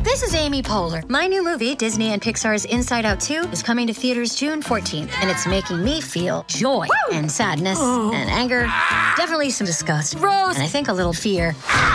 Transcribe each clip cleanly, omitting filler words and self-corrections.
This is Amy Poehler. My new movie, Disney and Pixar's Inside Out 2, is coming to theaters June 14th, and it's making me feel joy and sadness and anger, definitely some disgust, Rose, and I think a little fear.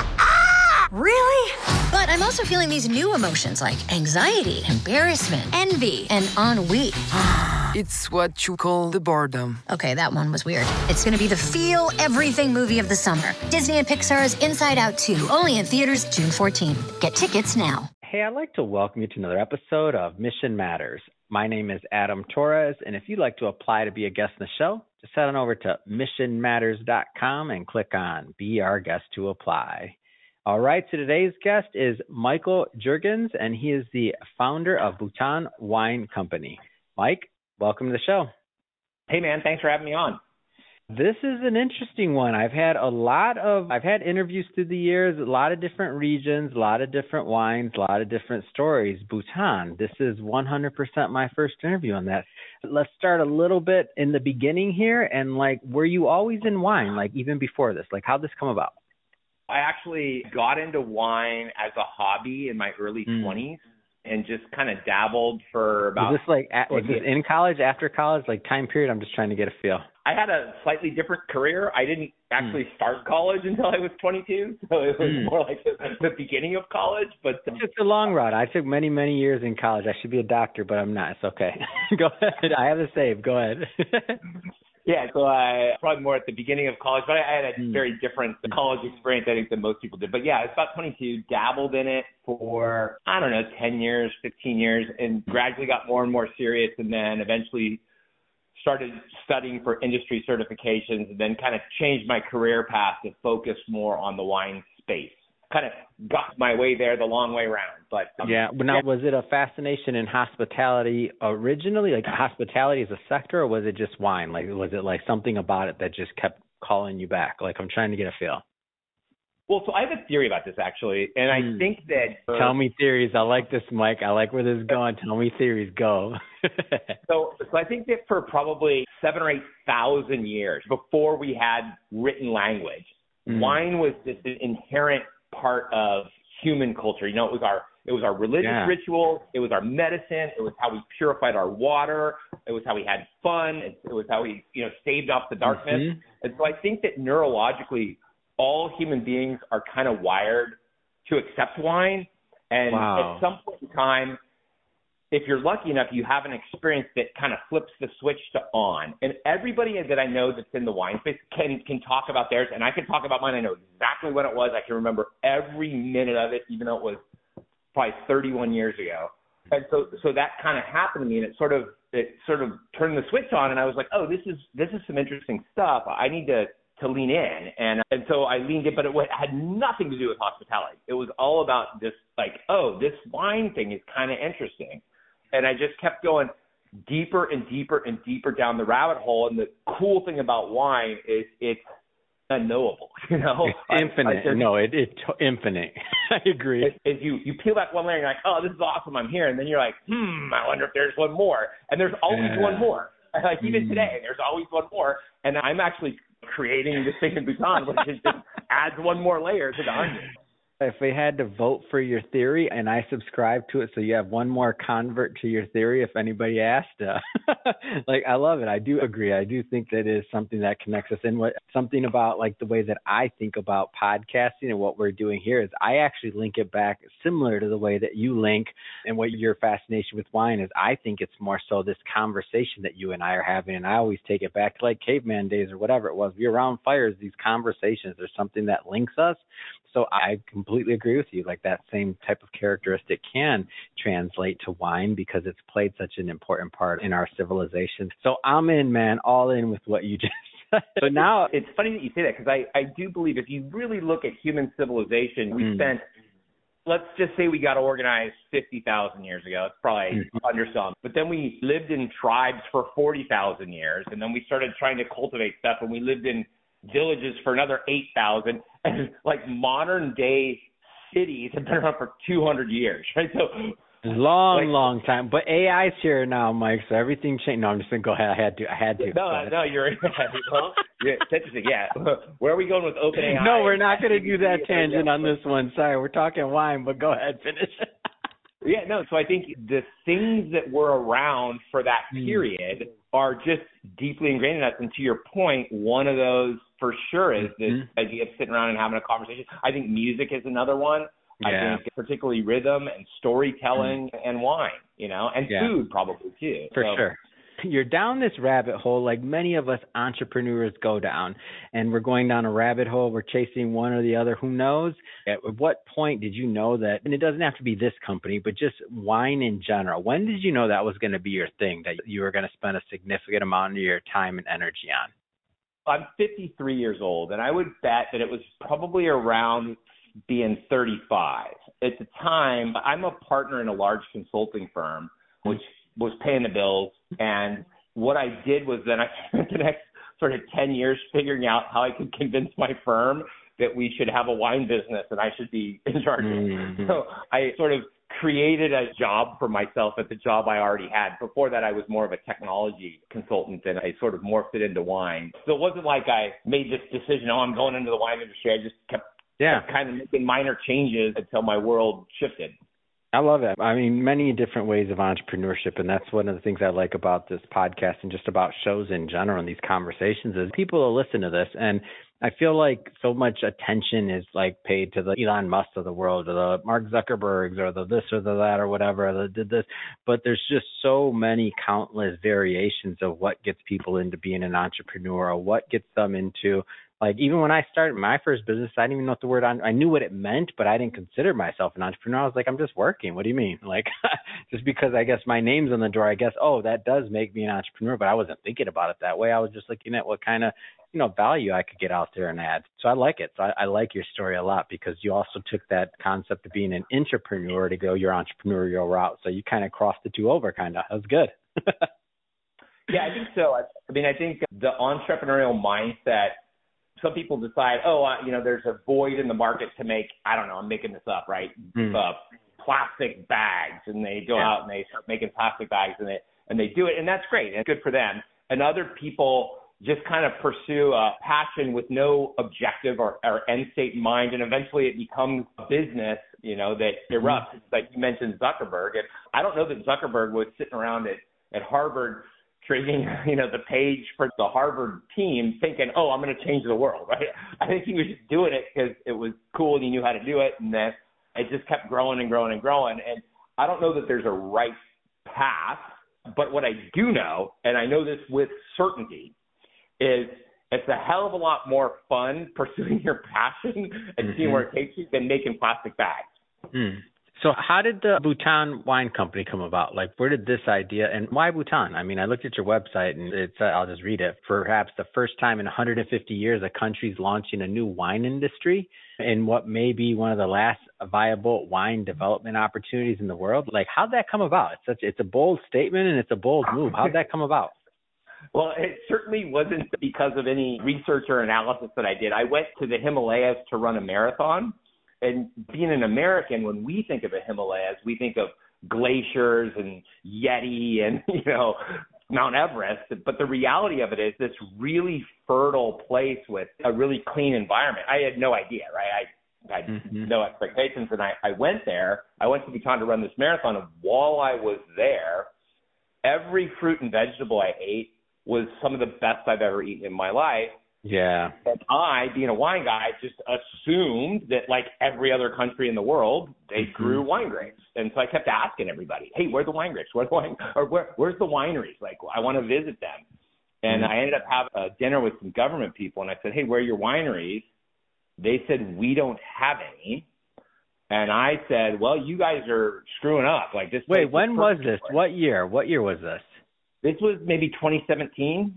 Really? But I'm also feeling these new emotions like anxiety, embarrassment, envy, and ennui. It's what you call the boredom. Okay, that one was weird. It's gonna be the feel everything movie of the summer. Disney and Pixar's Inside Out 2, only in theaters June 14th. Get tickets now. Hey, I'd like to welcome you to another episode of Mission Matters. My name is Adam Torres, and if you'd like to apply to be a guest in the show, just head on over to missionmatters.com and click on Be Our Guest to apply. All right, so today's guest is Michael Juergens, and he is the founder of Bhutan Wine Company. Mike, welcome to the show. Hey, man, thanks for having me on. This is an interesting one. I've had interviews through the years, a lot of different regions, a lot of different wines, a lot of different stories. Bhutan, this is 100% my first interview on that. Let's start a little bit in the beginning here. And were you always in wine, even before this? How'd this come about? I actually got into wine as a hobby in my early 20s and just kind of dabbled for about... Was this in college, after college, time period? I'm just trying to get a feel. I had a slightly different career. I didn't actually start college until I was 22, so it was more like the beginning of college. But it's a long route. I took many, many years in college. I should be a doctor, but I'm not. It's okay. Go ahead. I have the save. Go ahead. Yeah, so I probably more at the beginning of college, but I had a very different college experience, I think, than most people did. But yeah, it's about 22, dabbled in it for, 10 years, 15 years, and gradually got more and more serious, and then eventually started studying for industry certifications, and then kind of changed my career path to focus more on the wine space. Kind of got my way there the long way around. But was it a fascination in hospitality originally, hospitality as a sector, or was it just wine? Was it something about it that just kept calling you back? I'm trying to get a feel. Well, so I have a theory about this, actually, and I think that... Tell me theories. I like this, Mike. I like where this is going. Tell me theories. Go. So I think that for probably 7,000 or 8,000 years before we had written language, wine was just an inherent part of human culture. It was our religious ritual. It was our medicine. It was how we purified our water. It was how we had fun. It was how we, staved off the darkness. And so I think that neurologically, all human beings are kind of wired to accept wine. And at some point in time, if you're lucky enough, you have an experience that kind of flips the switch to on. And everybody that I know that's in the wine space can talk about theirs, and I can talk about mine. I know exactly when it was. I can remember every minute of it, even though it was probably 31 years ago. And so that kind of happened to me, and it sort of turned the switch on, and I was like, oh, this is some interesting stuff. I need to lean in. And so I leaned in, but it had nothing to do with hospitality. It was all about this, this wine thing is kind of interesting. And I just kept going deeper and deeper and deeper down the rabbit hole. And the cool thing about wine is it's unknowable, It's infinite. It's infinite. I agree. As you peel back one layer, you're like, oh, this is awesome, I'm here. And then you're like, I wonder if there's one more. And there's always one more. Even today, there's always one more. And I'm actually creating this thing in Bhutan, which just adds one more layer to the onion. If we had to vote for your theory, and I subscribe to it, so you have one more convert to your theory if anybody asked. I love it. I do agree. I do think that is something that connects us. And something about the way that I think about podcasting and what we're doing here is I actually link it back similar to the way that you link and what your fascination with wine is. I think it's more so this conversation that you and I are having, and I always take it back to caveman days or whatever it was. We're around fires, these conversations. There's something that links us. So I completely agree with you. That same type of characteristic can translate to wine because it's played such an important part in our civilization. So I'm in, man, all in with what you just said. So now it's funny that you say that because I do believe if you really look at human civilization, we spent, let's just say we got organized 50,000 years ago. It's probably underselling. But then we lived in tribes for 40,000 years. And then we started trying to cultivate stuff, and we lived in villages for another 8,000, and modern day cities have been around for 200 years, right? So long time. But AI's here now, Mike. So everything changed. No, I'm just gonna go ahead. I had to. No, you're well, it's interesting. Yeah, where are we going with OpenAI? No, we're not gonna do that tangent on this one. Sorry, we're talking wine. But go ahead, finish. no. So I think the things that were around for that period are just deeply ingrained in us. And to your point, one of those for sure is this idea of sitting around and having a conversation. I think music is another one. I think particularly rhythm and storytelling and wine, and food probably too. For sure. You're down this rabbit hole like many of us entrepreneurs go down, and we're going down a rabbit hole. We're chasing one or the other. Who knows? At what point did you know that, and it doesn't have to be this company, but just wine in general, when did you know that was going to be your thing, that you were going to spend a significant amount of your time and energy on? I'm 53 years old, and I would bet that it was probably around being 35. At the time, I'm a partner in a large consulting firm, which was paying the bills. And what I did was then I spent the next sort of 10 years figuring out how I could convince my firm that we should have a wine business and I should be in charge of it. So I sort of created a job for myself at the job I already had. Before that, I was more of a technology consultant, and I sort of morphed it into wine. So it wasn't like I made this decision, I'm going into the wine industry. I just kept kind of making minor changes until my world shifted. I love it. I mean, many different ways of entrepreneurship, and that's one of the things I like about this podcast and just about shows in general and these conversations is people will listen to this, and I feel like so much attention is like paid to the Elon Musk of the world or the Mark Zuckerbergs or the this or the that or whatever that did this, but there's just so many countless variations of what gets people into being an entrepreneur or what gets them into. Like, even when I started my first business, I didn't even know what the word I knew what it meant, but I didn't consider myself an entrepreneur. I was like, I'm just working. What do you mean? Like, just because I guess my name's on the door, I guess, that does make me an entrepreneur, but I wasn't thinking about it that way. I was just looking at what kind of, value I could get out there and add. So I like it. So I like your story a lot because you also took that concept of being an entrepreneur to go your entrepreneurial route. So you kind of crossed the two over, kind of. That was good. Yeah, I think so. I mean, I think the entrepreneurial mindset, some people decide, there's a void in the market to make, I don't know, I'm making this up, right? Plastic bags, and they go out and they start making plastic bags and they do it, and that's great and good for them. And other people just kind of pursue a passion with no objective or end state in mind, and eventually it becomes a business, that erupts. Like you mentioned Zuckerberg, and I don't know that Zuckerberg was sitting around at Harvard creating, the page for the Harvard team thinking, I'm going to change the world, right? I think he was just doing it because it was cool and he knew how to do it, and then it just kept growing and growing and growing. And I don't know that there's a right path, but what I do know, and I know this with certainty, is it's a hell of a lot more fun pursuing your passion and seeing where it takes you than making plastic bags. So how did the Bhutan Wine Company come about? Like, where did this idea, and why Bhutan? I mean, I looked at your website, and it's, I'll just read it. Perhaps the first time in 150 years, a country's launching a new wine industry in what may be one of the last viable wine development opportunities in the world. Like, how'd that come about? It's a bold statement, and it's a bold move. How'd that come about? Well, it certainly wasn't because of any research or analysis that I did. I went to the Himalayas to run a marathon. And being an American, when we think of the Himalayas, we think of glaciers and Yeti and, Mount Everest. But the reality of it is this really fertile place with a really clean environment. I had no idea, right? I had no expectations. And I went there. I went to Bhutan to run this marathon. And while I was there, every fruit and vegetable I ate was some of the best I've ever eaten in my life. Yeah. And I, being a wine guy, just assumed that like every other country in the world, they grew wine grapes. And so I kept asking everybody, hey, where are the wine grapes? Where's the wineries? Like, I want to visit them. And I ended up having a dinner with some government people. And I said, hey, where are your wineries? They said, we don't have any. And I said, well, you guys are screwing up. Like this. Wait, when was this? What year? What year was this? This was maybe 2017.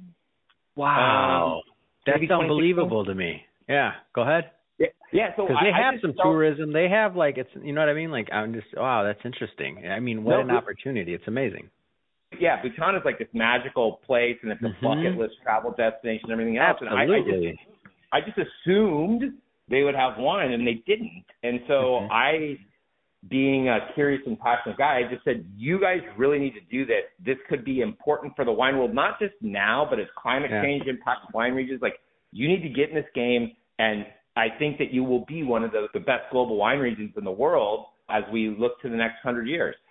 Wow. That's unbelievable to me. Yeah, go ahead. Yeah, so because they have some tourism. They have like it's, you know what I mean? Like I'm just, wow, that's interesting. I mean, what an opportunity! It's amazing. Yeah, Bhutan is like this magical place, and it's a bucket list travel destination, and everything else. Absolutely. And I just assumed they would have wine, and they didn't. And so I, being a curious and passionate guy, I just said, you guys really need to do this. This could be important for the wine world, not just now, but as climate change impacts wine regions. Like, you need to get in this game, and I think that you will be one of the best global wine regions in the world as we look to the next 100 years.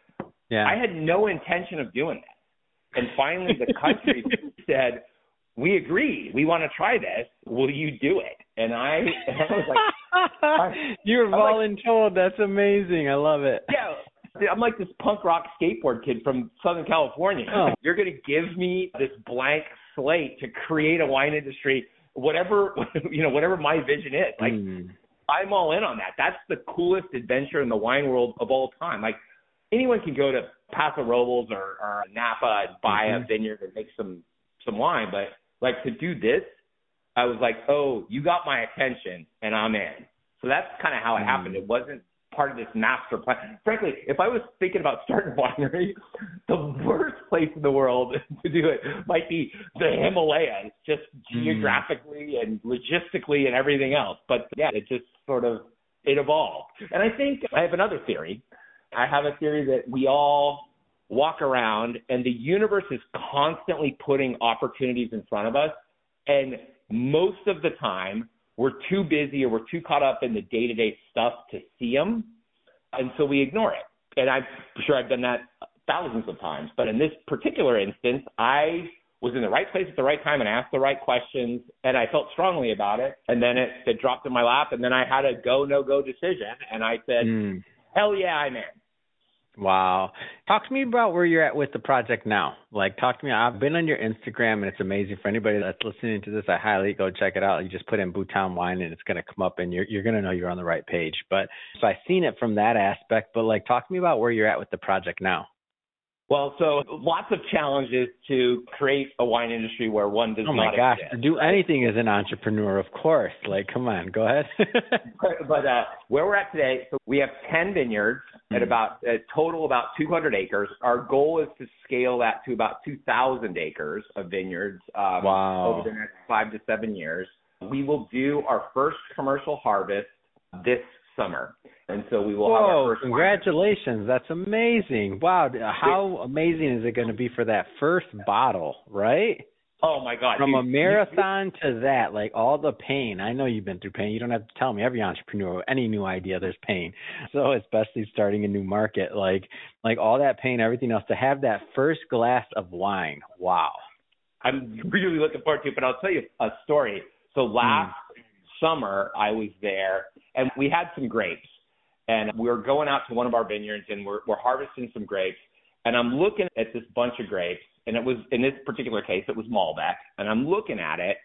Yeah. I had no intention of doing that. And finally the country said, we agree. We want to try this. Will you do it? And I was like, you were voluntold. That's amazing. I love it. Yeah. I'm like this punk rock skateboard kid from Southern California. Oh. You're going to give me this blank slate to create a wine industry, whatever, whatever my vision is. Like, I'm all in on that. That's the coolest adventure in the wine world of all time. Like, anyone can go to Paso Robles or Napa and buy a vineyard and make some wine, but like to do this, I was like, oh, you got my attention and I'm in. So that's kind of how it happened. It wasn't part of this master plan. Frankly, if I was thinking about starting a winery, the worst place in the world to do it might be the Himalayas, just geographically and logistically and everything else. But yeah, it just it evolved. And I think I have another theory. I have a theory that we all walk around and the universe is constantly putting opportunities in front of us. And most of the time, we're too busy or we're too caught up in the day-to-day stuff to see them. And so we ignore it. And I'm sure I've done that thousands of times. But in this particular instance, I was in the right place at the right time and asked the right questions. And I felt strongly about it. And then it dropped in my lap. And then I had a go, no-go decision. And I said, hell yeah, I'm in. Wow. Talk to me about where you're at with the project now. Like, talk to me. I've been on your Instagram, and it's amazing. For anybody that's listening to this, I highly go check it out. You just put in Bhutan Wine, and it's going to come up, and you're going to know you're on the right page. But so I've seen it from that aspect. But, like, talk to me about where you're at with the project now. Well, so lots of challenges to create a wine industry where one does not exist. Oh, my gosh. To do anything as an entrepreneur, of course. Like, come on, go ahead. But where we're at today, so we have 10 vineyards at about a total about 200 acres. Our goal is to scale that to about 2,000 acres of vineyards over the next 5 to 7 years. We will do our first commercial harvest this summer. And so we will have our first congratulations. That's amazing. Wow. How amazing is it going to be for that first bottle, right? Oh, my God. From a marathon to that, like all the pain. I know you've been through pain. You don't have to tell me. Every entrepreneur, any new idea, there's pain. So especially starting a new market, like all that pain, everything else, to have that first glass of wine. Wow. I'm really looking forward to it, but I'll tell you a story. So last summer, I was there, and we had some grapes. And we were going out to one of our vineyards, and we're harvesting some grapes. And I'm looking at this bunch of grapes, and it was, in this particular case, it was Malbec. And I'm looking at it,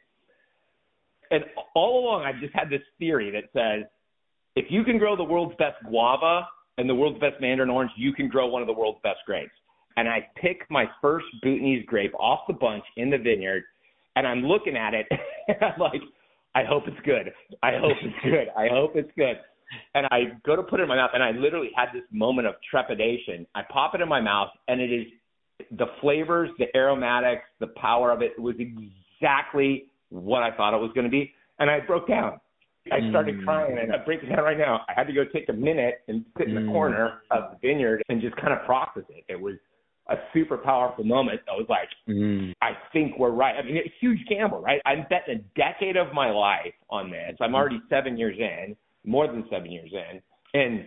and all along I've just had this theory that says, if you can grow the world's best guava and the world's best mandarin orange, you can grow one of the world's best grapes. And I pick my first Bhutanese grape off the bunch in the vineyard, and I'm looking at it, and I'm like, I hope it's good. I hope it's good. I hope it's good. And I go to put it in my mouth, and I literally had this moment of trepidation. I pop it in my mouth, and it is the flavors, the aromatics, the power of it was exactly what I thought it was going to be. And I broke down. I started crying, and I'm breaking down right now. I had to go take a minute and sit in the corner of the vineyard and just kind of process it. It was a super powerful moment. I was like, I think we're right. I mean, it's a huge gamble, right? I'm betting a decade of my life on this. I'm already 7 years in. More than 7 years in, and,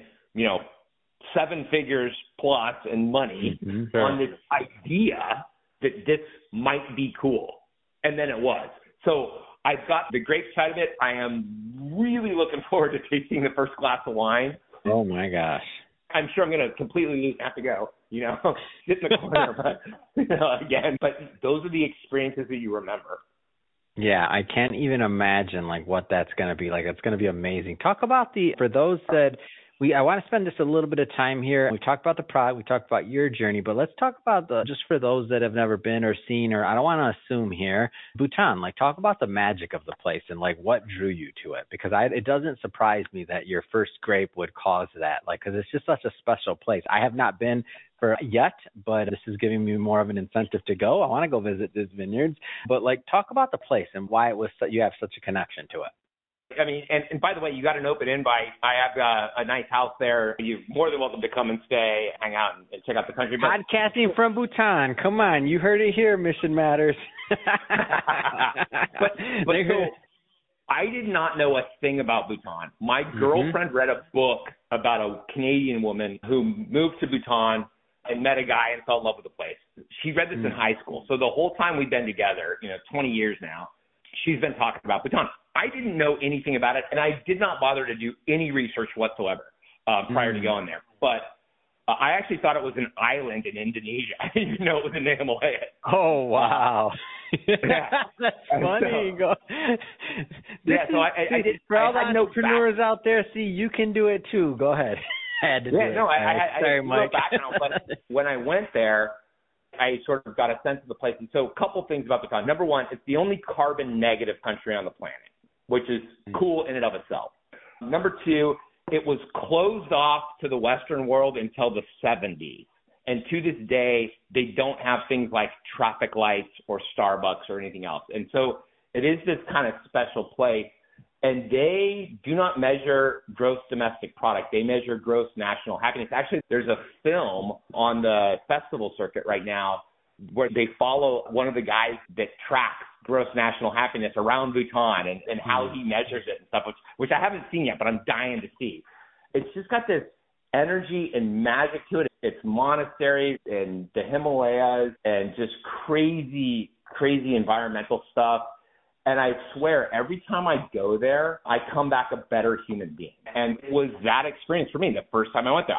7 figures plus in money on this idea that this might be cool. And then it was. So I've got the grape side of it. I am really looking forward to tasting the first glass of wine. Oh, my gosh. I'm sure I'm going to completely have to go, sit in the corner, but, again, but those are the experiences that you remember. Yeah, I can't even imagine what that's going to be like. It's going to be amazing. Talk about for those that I want to spend just a little bit of time here. We talked about the product, we talked about your journey, but let's talk about just for those that have never been or seen, or I don't want to assume here, Bhutan, talk about the magic of the place and what drew you to it, because it doesn't surprise me that your first grape would cause that, because it's just such a special place. I have not been yet, but this is giving me more of an incentive to go. I want to go visit these vineyards, but talk about the place and why it was you have such a connection to it. I mean, and by the way, you got an open invite. I have a nice house there. You're more than welcome to come and stay, hang out, and check out the country. Podcasting from Bhutan. Come on, you heard it here, Mission Matters. but so I did not know a thing about Bhutan. My girlfriend read a book about a Canadian woman who moved to Bhutan and met a guy and fell in love with the place. She read this in high school. So the whole time we've been together, 20 years now, she's been talking about Bhutan. I didn't know anything about it, and I did not bother to do any research whatsoever prior to going there. But I actually thought it was an island in Indonesia. I didn't even know it was in the Himalayas. Oh, wow. Yeah. That's funny. So I did. For all the no entrepreneurs out there, see, you can do it too. Go ahead. I had to do it. I Sorry, had Mike. no background, but when I went there, I sort of got a sense of the place. And so a couple things about Bhutan. Number one, it's the only carbon negative country on the planet, which is cool in and of itself. Number two, it was closed off to the Western world until the 70s. And to this day, they don't have things like traffic lights or Starbucks or anything else. And so it is this kind of special place. And they do not measure gross domestic product. They measure gross national happiness. Actually, there's a film on the festival circuit right now where they follow one of the guys that tracks gross national happiness around Bhutan and how he measures it and stuff, which I haven't seen yet, but I'm dying to see. It's just got this energy and magic to it. It's monasteries and the Himalayas and just crazy environmental stuff. And I swear, every time I go there, I come back a better human being. And it was that experience for me the first time I went there.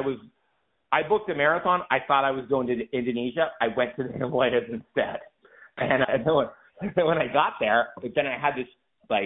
I booked a marathon. I thought I was going to Indonesia. I went to the Himalayas instead. And when I got there, then I had this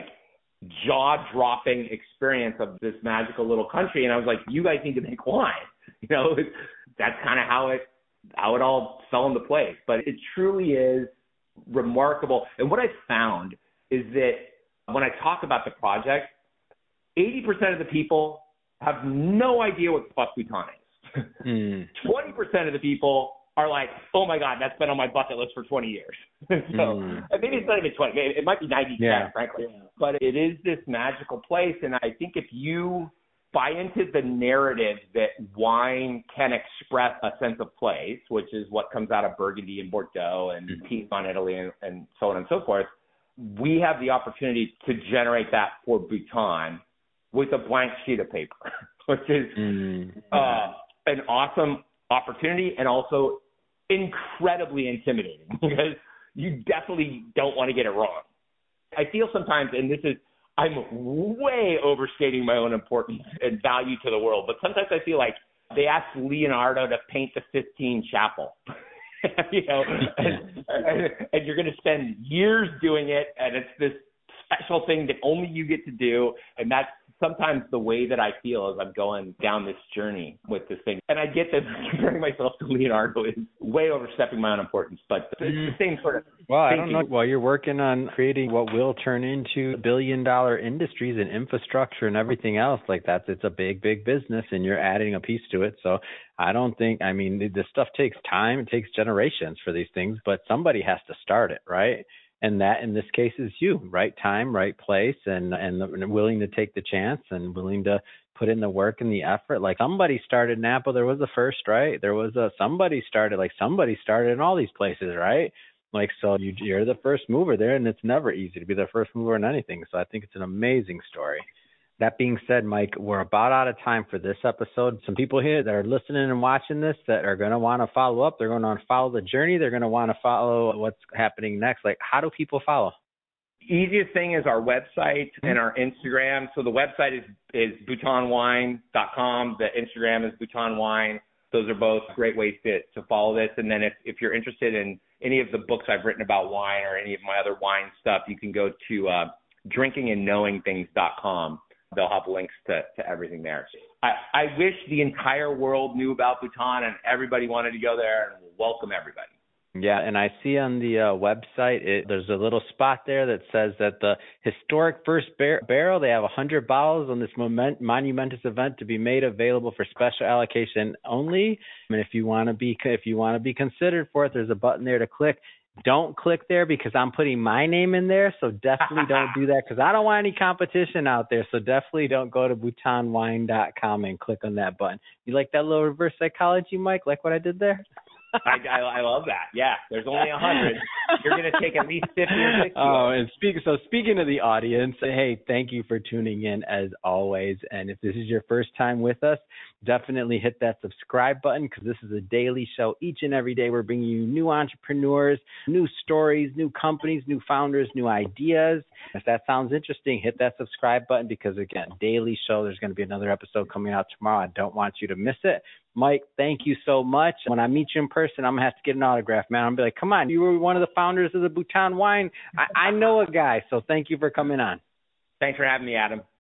jaw-dropping experience of this magical little country. And I was like, you guys need to make wine. That's kind of how it all fell into place. But it truly is remarkable. And what I've found is that when I talk about the project, 80% of the people have no idea what the fuck Bhutan is. 20% of the people are like, oh my God, that's been on my bucket list for 20 years. And maybe it's not even 20, it might be 90%, frankly. But it is this magical place. And I think if you buy into the narrative that wine can express a sense of place, which is what comes out of Burgundy and Bordeaux and Piedmont, Italy, and so on and so forth, we have the opportunity to generate that for Bhutan with a blank sheet of paper, which is an awesome opportunity and also incredibly intimidating because you definitely don't want to get it wrong. I feel sometimes, and I'm way overstating my own importance and value to the world, but sometimes I feel like they asked Leonardo to paint the Sistine Chapel, and you're going to spend years doing it, and it's this special thing that only you get to do, and that's sometimes the way that I feel as I'm going down this journey with this thing. And I get that comparing myself to Leonardo is way overstepping my own importance, but it's the same sort of Well, I don't know. While you're working on creating what will turn into billion-dollar industries and infrastructure and everything else like that, it's a big, big business, and you're adding a piece to it. So I don't think, this stuff takes time. It takes generations for these things, but somebody has to start it, right? And that, in this case, is you. Right time, right place, and willing to take the chance and willing to put in the work and the effort. Like somebody started Napa. There was a first, right? There was somebody started in all these places, right? Like, so you're the first mover there, and it's never easy to be the first mover in anything. So I think it's an amazing story. That being said, Mike, we're about out of time for this episode. Some people here that are listening and watching this that are going to want to follow up. They're going to want to follow the journey. They're going to want to follow what's happening next. Like, how do people follow? Easiest thing is our website and our Instagram. So the website is bhutanwine.com. The Instagram is bhutanwine. Those are both great ways to follow this. And then if you're interested in any of the books I've written about wine or any of my other wine stuff, you can go to drinkingandknowingthings.com. They'll have links to everything there. I wish the entire world knew about Bhutan and everybody wanted to go there, and we'll welcome everybody. Yeah, and I see on the website, there's a little spot there that says that the historic first barrel, they have 100 bottles on this monumentous event to be made available for special allocation only. And if you want to be considered for it, there's a button there to click. Don't click there because I'm putting my name in there, so definitely don't do that because I don't want any competition out there. So definitely don't go to bhutanwine.com and click on that button. You like that little reverse psychology, Mike? Like what I did there? I love that. Yeah, there's only 100. You're going to take at least 50 or 60. And speaking of the audience, hey, thank you for tuning in as always. And if this is your first time with us, definitely hit that subscribe button because this is a daily show. Each and every day, we're bringing you new entrepreneurs, new stories, new companies, new founders, new ideas. If that sounds interesting, hit that subscribe button because, again, daily show. There's going to be another episode coming out tomorrow. I don't want you to miss it. Mike, thank you so much. When I meet you in person, I'm going to have to get an autograph, man. I'm going to be like, come on, you were one of the founders of the Bhutan Wine. I know a guy, so thank you for coming on. Thanks for having me, Adam.